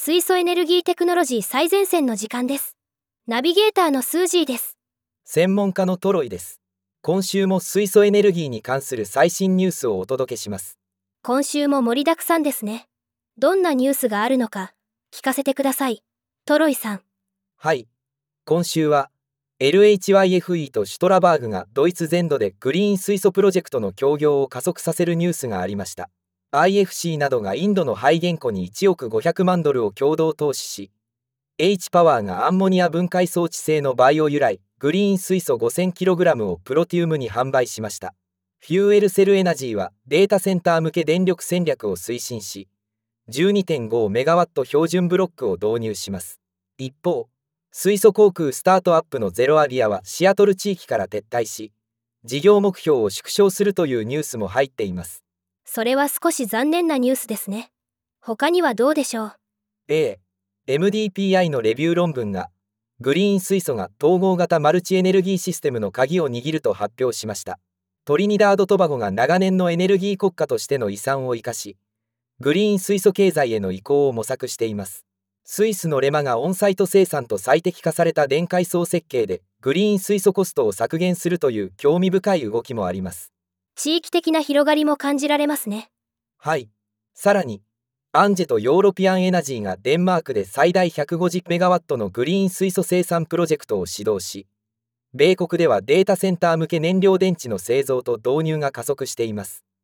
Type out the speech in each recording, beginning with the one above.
水素エネルギーテクノロジー最前線の時間です。ナビゲーターのスージーです。 専門家のトロイです。今週も水素エネルギーに関する最新ニュースをお届けします。 今週も盛りだくさんですね。どんなニュースがあるのか聞かせてください。トロイさん。 はい。今週は LHYFE とシュトラバーグがドイツ全土でグリーン水素プロジェクトの協業を加速させるニュースがありました。IFC などがインドの廃原庫に1億500万ドルを共同投資し、H パワーがアンモニア分解装置製のバイオ由来グリーン水素 5000kg をプロティウムに販売しました。フューエルセルエナジーはデータセンター向け電力戦略を推進し、12.5 メガワット標準ブロックを導入します。一方、水素航空スタートアップのゼロアビアはシアトル地域から撤退し、事業目標を縮小するというニュースも入っています。 それは少し残念なニュースですね。他にはどうでしょう。 MDPI のレビュー論文が、グリーン水素が統合型マルチエネルギーシステムの鍵を握ると発表しました。トリニダード・トバゴが長年のエネルギー国家としての遺産を生かし、グリーン水素経済への移行を模索しています。スイスのレマがオンサイト生産と最適化された電解層設計でグリーン水素コストを削減するという興味深い動きもあります。 地域的な広がりも感じられますね。 はい。さらに、アンジェとヨーロピアンエナジーがデンマークで最大150メガワットのグリーン水素生産プロジェクトを始動し、米国ではデータセンター向け燃料電池の製造と導入が加速しています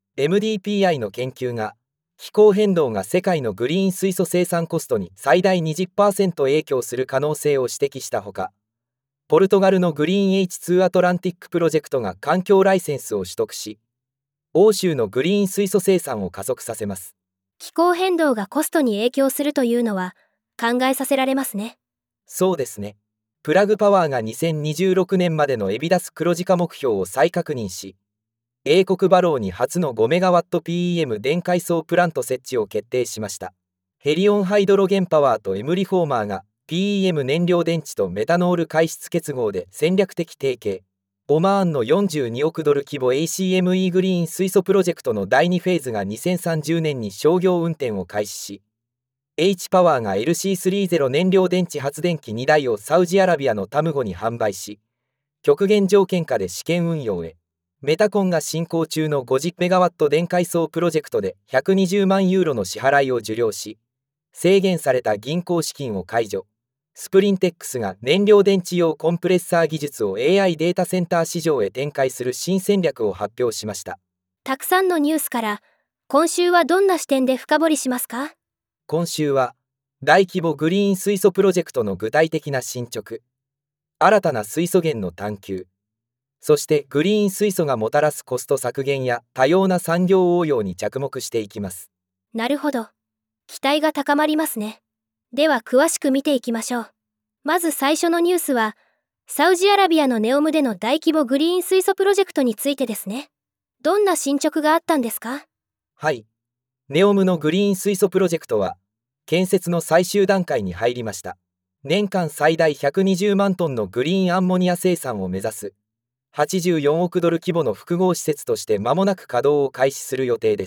。MDPI の研究が、気候変動が世界のグリーン水素生産コストに最大 20% 影響する可能性を指摘したほか、ポルトガルのグリーン H2 アトランティックプロジェクトが環境ライセンスを取得し、欧州のグリーン水素生産を加速させます。 気候変動がコストに影響するというのは考えさせられますね。 そうですね。プラグパワーが2026年までのエビダス黒字化目標を再確認し、英国バローに初の5メガワット PEM 電解層プラント設置を決定しました。ヘリオンハイドロゲンパワーと M リフォーマーが PEM 燃料電池とメタノール解質結合で戦略的提携。オマーンの42億ドル規模 ACME グリーン水素プロジェクトの第2フェーズが2030年に商業運転を開始し、H パワーが LC30 燃料電池発電機2台をサウジアラビアのタムゴに販売し、極限条件下で試験運用へ。メタコンが進行中の50メガワット電解層プロジェクトで120万ユーロの支払いを受領し、制限された銀行資金を解除。スプリンテックスが燃料電池用コンプレッサー技術を AI データセンター市場へ展開する新戦略を発表しました。 たくさんのニュースから今週はどんな視点で深掘りしますか？ 今週は大規模グリーン水素プロジェクトの具体的な進捗、新たな水素源の探求、そしてグリーン水素がもたらすコスト削減や多様な産業応用に着目していきます。 なるほど。期待が高まりますね。では詳しく見ていきましょう。まず最初のニュースは、サウジアラビアのネオムでの大規模グリーン水素プロジェクトについてですね。どんな進捗があったんですか？ はい。ネオムのグリーン水素プロジェクトは、建設の最終段階に入りました。年間最大120万トンのグリーンアンモニア生産を目指す、84億ドル規模の複合施設として間もなく稼働を開始する予定です。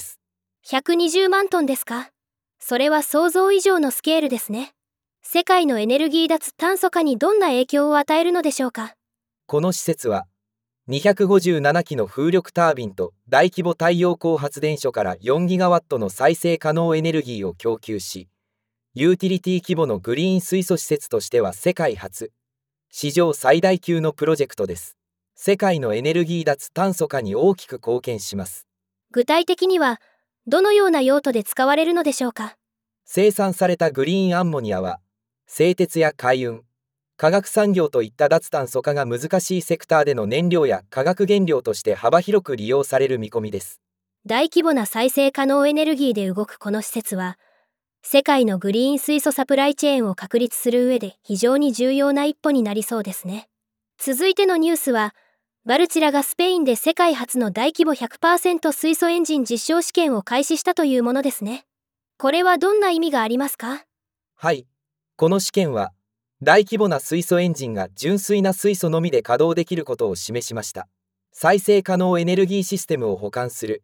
120万トンですか？それは想像以上のスケールですね。世界のエネルギー脱炭素化にどんな影響を与えるのでしょうか？ この施設は、257機の風力タービンと大規模太陽光発電所から4ギガワットの再生可能エネルギーを供給し、ユーティリティ規模のグリーン水素施設としては世界初、史上最大級のプロジェクトです。世界のエネルギー脱炭素化に大きく貢献します。 具体的には、どのような用途で使われるのでしょうか？ 生産されたグリーンアンモニアは、製鉄や海運、化学産業といった脱炭素化が難しいセクターでの燃料や化学原料として幅広く利用される見込みです。 大規模な再生可能エネルギーで動くこの施設は、世界のグリーン水素サプライチェーンを確立する上で非常に重要な一歩になりそうですね。続いてのニュースは、バルチラがスペインで世界初の大規模 100% 水素エンジン実証試験を開始したというものですね。これはどんな意味がありますか？ はい。この試験は、大規模な水素エンジンが純粋な水素のみで稼働できることを示しました。再生可能エネルギーシステムを補完する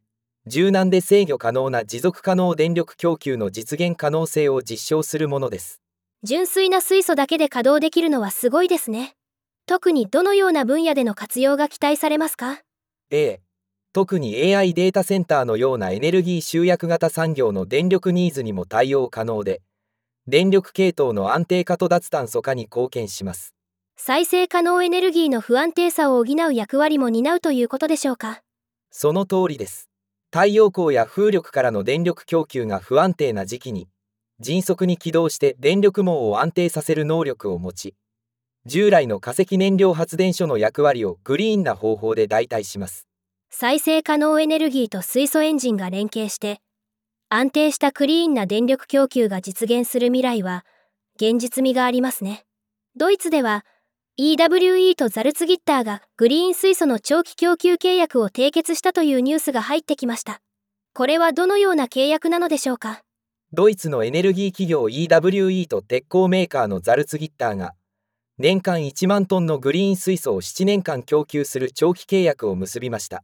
柔軟で制御可能な持続可能電力供給の実現可能性を実証するものです。 純粋な水素だけで稼働できるのはすごいですね。特にどのような分野での活用が期待されますか？ 特に AI データセンターのようなエネルギー集約型産業の電力ニーズにも対応可能で、電力系統の安定化と脱炭素化に貢献します。 再生可能エネルギーの不安定さを補う役割も担うということでしょうか？ その通りです。太陽光や風力からの電力供給が不安定な時期に、迅速に起動して電力網を安定させる能力を持ち、従来の化石燃料発電所の役割をグリーンな方法で代替します。 再生可能エネルギーと水素エンジンが連携して、安定したクリーンな電力供給が実現する未来は、現実味がありますね。ドイツでは、EWE とザルツギッターがグリーン水素の長期供給契約を締結したというニュースが入ってきました。これはどのような契約なのでしょうか？ ドイツのエネルギー企業 EWE と鉄鋼メーカーのザルツギッターが、年間1万トンのグリーン水素を7年間供給する長期契約を結びました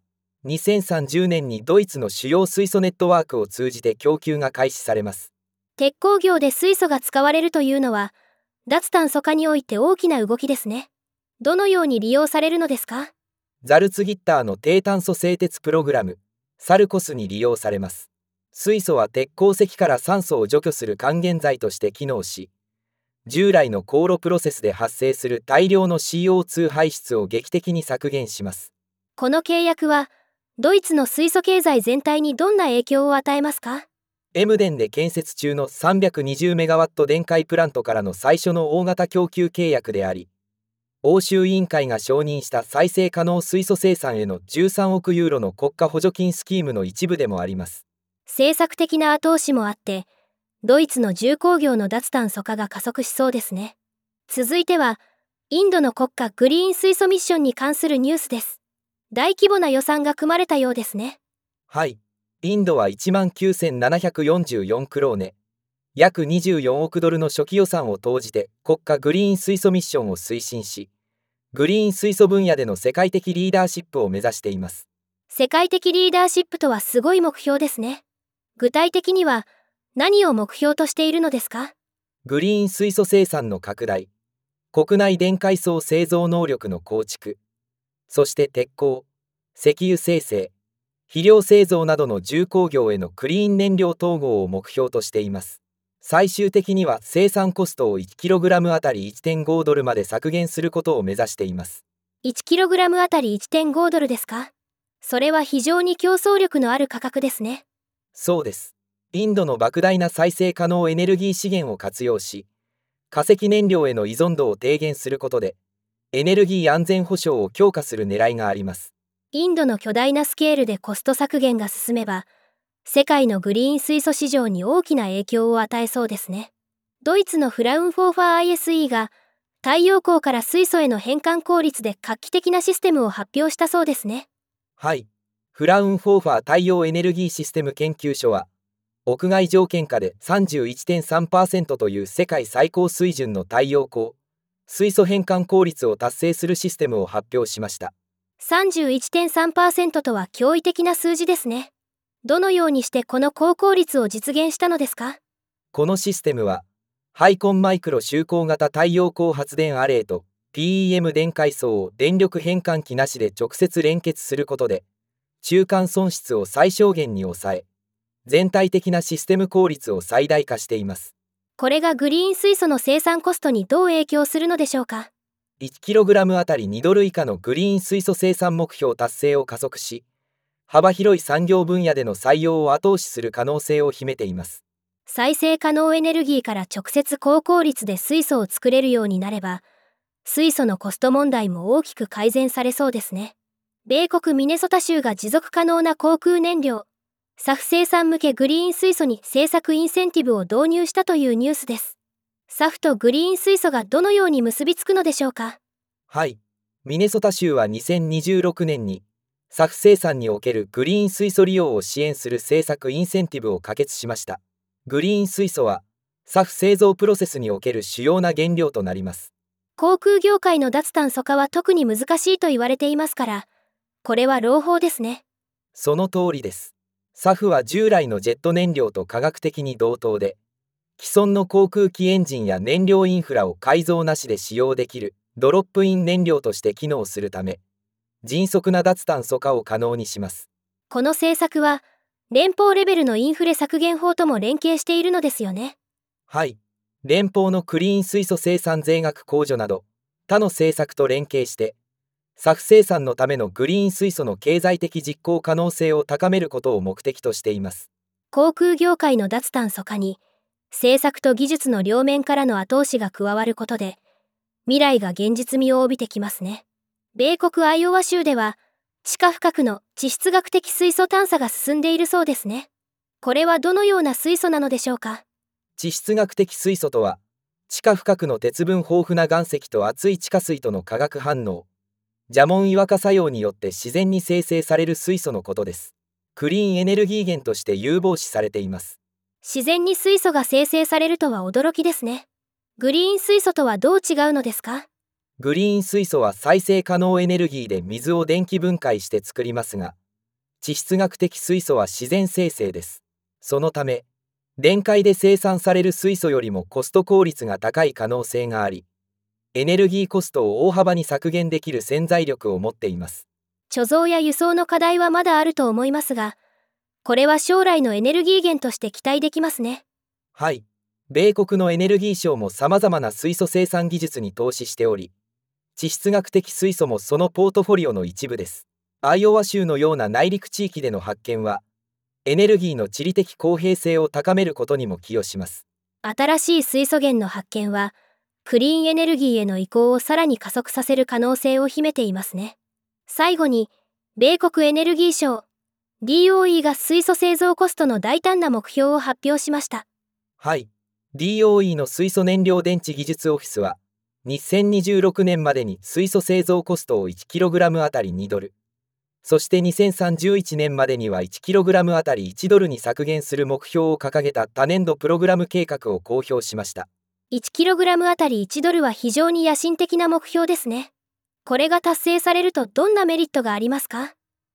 。2030年にドイツの主要水素ネットワークを通じて供給が開始されます。 鉄鋼業で水素が使われるというのは、脱炭素化において大きな動きですね。どのように利用されるのですか？ ザルツギッターの低炭素製鉄プログラム、サルコスに利用されます。水素は鉄鉱石から酸素を除去する還元剤として機能し、従来の高炉プロセスで発生する大量の CO2 排出を劇的に削減します。 この契約は、ドイツの水素経済全体にどんな影響を与えますか？ エムデンで建設中の320メガワット電解プラントからの最初の大型供給契約であり、欧州委員会が承認した再生可能水素生産への13億ユーロの国家補助金スキームの一部でもあります。 政策的な後押しもあって、ドイツの重工業の脱炭素化が加速しそうですね。続いては、インドの国家グリーン水素ミッションに関するニュースです。大規模な予算が組まれたようですね。 はい。インドは19,744クローネ、約24億ドルの初期予算を投じて国家グリーン水素ミッションを推進し、グリーン水素分野での世界的リーダーシップを目指しています。 世界的リーダーシップとはすごい目標ですね。具体的には何を目標としているのですか？ グリーン水素生産の拡大、国内電解層製造能力の構築、そして鉄鋼、石油精製、肥料製造などの重工業へのクリーン燃料統合を目標としています。最終的には生産コストを 1kg あたり 1.5 ドルまで削減することを目指しています。 1kg あたり 1.5 ドルですか？それは非常に競争力のある価格ですね。 そうです。インドの莫大な再生可能エネルギー資源を活用し、化石燃料への依存度を低減することで、エネルギー安全保障を強化する狙いがあります。 インドの巨大なスケールでコスト削減が進めば、世界のグリーン水素市場に大きな影響を与えそうですね。ドイツのフラウンフォーファー ISE が太陽光から水素への変換効率で画期的なシステムを発表したそうですね。 はい。フラウンフォーファー太陽エネルギーシステム研究所は、屋外条件下で 31.3% という世界最高水準の太陽光、水素変換効率を達成するシステムを発表しました。 31.3% とは驚異的な数字ですね。どのようにしてこの高効率を実現したのですか？ このシステムは、ハイコンマイクロ集光型太陽光発電アレイと PEM 電解層を電力変換器なしで直接連結することで、中間損失を最小限に抑え、全体的なシステム効率を最大化しています。 これがグリーン水素の生産コストにどう影響するのでしょうか？ 1kg あたり2ドル以下のグリーン水素生産目標達成を加速し、幅広い産業分野での採用を後押しする可能性を秘めています。 再生可能エネルギーから直接高効率で水素を作れるようになれば、水素のコスト問題も大きく改善されそうですね。米国ミネソタ州が持続可能な航空燃料、SAF 生産向けグリーン水素に政策インセンティブを導入したというニュースです。SAF とグリーン水素がどのように結びつくのでしょうか？ はい。ミネソタ州は2026年に、SAF 生産におけるグリーン水素利用を支援する政策インセンティブを可決しました。グリーン水素は、SAF 製造プロセスにおける主要な原料となります。 航空業界の脱炭素化は特に難しいと言われていますから、これは朗報ですね。 その通りです。 SAF は従来のジェット燃料と科学的に同等で、既存の航空機エンジンや燃料インフラを改造なしで使用できるドロップイン燃料として機能するため、迅速な脱炭素化を可能にします。 この政策は、連邦レベルのインフレ削減法とも連携しているのですよね。 はい。連邦のクリーン水素生産税額控除など、他の政策と連携して、SAF生産のためのグリーン水素の経済的実行可能性を高めることを目的としています。 航空業界の脱炭素化に、政策と技術の両面からの後押しが加わることで、未来が現実味を帯びてきますね。米国アイオワ州では、地下深くの地質学的水素探査が進んでいるそうですね。これはどのような水素なのでしょうか？ 地質学的水素とは、地下深くの鉄分豊富な岩石と熱い地下水との化学反応、ジャモン岩化作用によって自然に生成される水素のことです。クリーンエネルギー源として有望視されています。 自然に水素が生成されるとは驚きですね。グリーン水素とはどう違うのですか？ グリーン水素は再生可能エネルギーで水を電気分解して作りますが、地質学的水素は自然生成です。そのため、電解で生産される水素よりもコスト効率が高い可能性があり、エネルギーコストを大幅に削減できる潜在力を持っています。 貯蔵や輸送の課題はまだあると思いますが、これは将来のエネルギー源として期待できますね。 はい。米国のエネルギー省も様々な水素生産技術に投資しており、地質学的水素もそのポートフォリオの一部です。アイオワ州のような内陸地域での発見は、エネルギーの地理的公平性を高めることにも寄与します。 新しい水素源の発見は、クリーンエネルギーへの移行をさらに加速させる可能性を秘めていますね。最後に、米国エネルギー省 DOE が水素製造コストの大胆な目標を発表しました。 はい。DOE の水素燃料電池技術オフィスは、2026年までに水素製造コストを 1kg あたり2ドル、そして2031年までには 1kg あたり1ドルに削減する目標を掲げた多年度プログラム計画を公表しました。 1kg あたり1ドルは非常に野心的な目標ですね。これが達成されるとどんなメリットがありますか？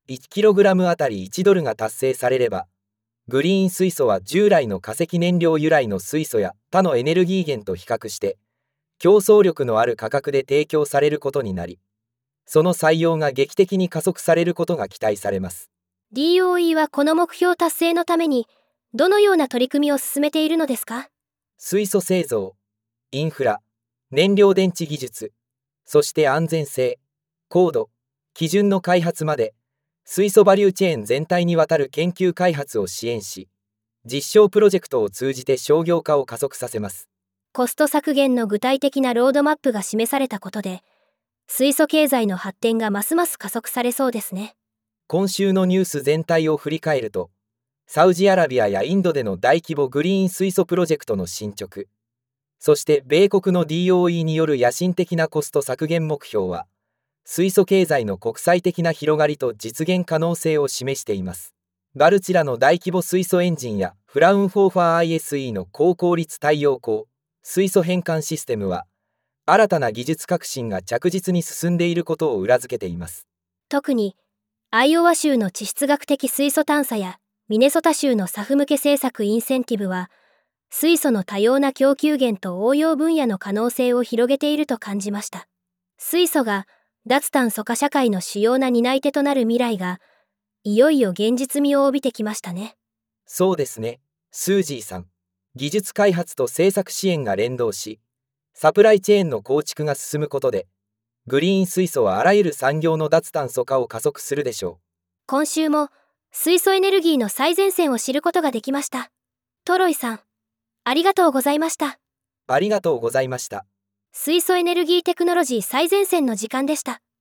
1kg あたり1ドルが達成されれば、グリーン水素は従来の化石燃料由来の水素や他のエネルギー源と比較して、競争力のある価格で提供されることになり、その採用が劇的に加速されることが期待されます。 DOE はこの目標達成のために、どのような取り組みを進めているのですか？ 水素製造、インフラ、燃料電池技術、そして安全性、高度、基準の開発まで、水素バリューチェーン全体にわたる研究開発を支援し、実証プロジェクトを通じて商業化を加速させます。 コスト削減の具体的なロードマップが示されたことで、水素経済の発展がますます加速されそうですね。 今週のニュース全体を振り返ると、サウジアラビアやインドでの大規模グリーン水素プロジェクトの進捗、そして米国の DOE による野心的なコスト削減目標は、水素経済の国際的な広がりと実現可能性を示しています。バルチラの大規模水素エンジンやフラウンフォーファー ISE の高効率太陽光水素変換システムは、新たな技術革新が着実に進んでいることを裏付けています。 特に、アイオワ州の地質学的水素探査やミネソタ州のSAF向け政策インセンティブは、水素の多様な供給源と応用分野の可能性を広げていると感じました。水素が脱炭素化社会の主要な担い手となる未来が、いよいよ現実味を帯びてきましたね。 そうですね、スージーさん。技術開発と政策支援が連動し、サプライチェーンの構築が進むことで、グリーン水素はあらゆる産業の脱炭素化を加速するでしょう。 今週も水素エネルギーの最前線を知ることができました。トロイさん、ありがとうございました。 ありがとうございました。 水素エネルギーテクノロジー最前線の時間でした。